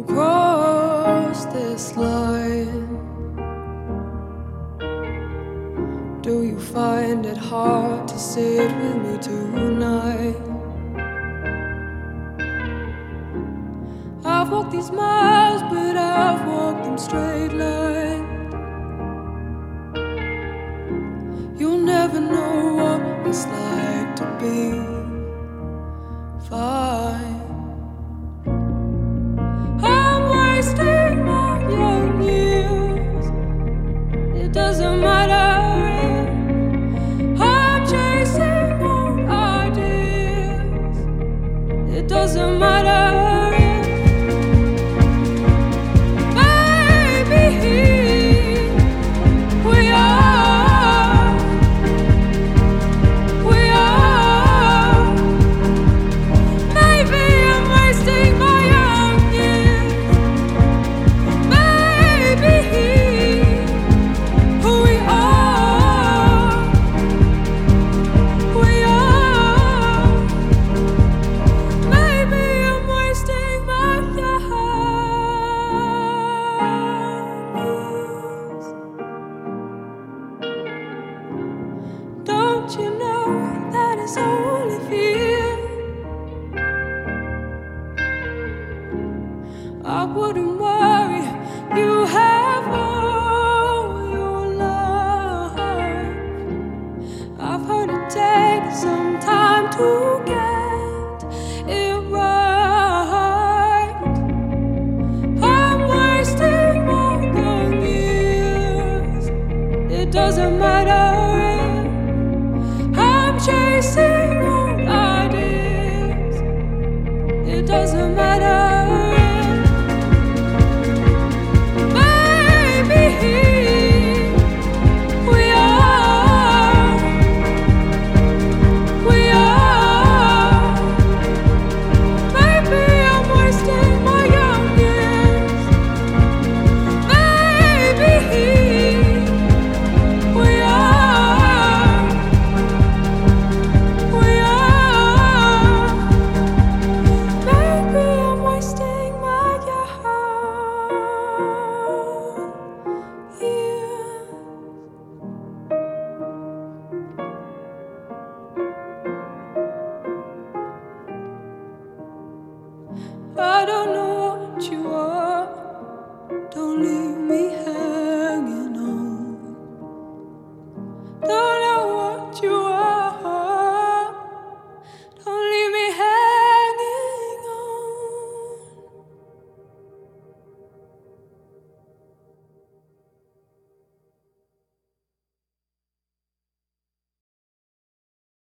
cross this line? Do you find it hard to sit with me tonight? I've walked these miles, but I've walked them straight line. You'll never know what it's like to be fine. I'm wasting my young years. It doesn't matter if I'm chasing old ideas. It doesn't matter. Don't you know that it's only fear? I wouldn't worry, you have all your life. I've heard it takes some time to get it right. I'm wasting my young years. It doesn't matter. Chasing old ideas. It doesn't matter. I don't know what you are.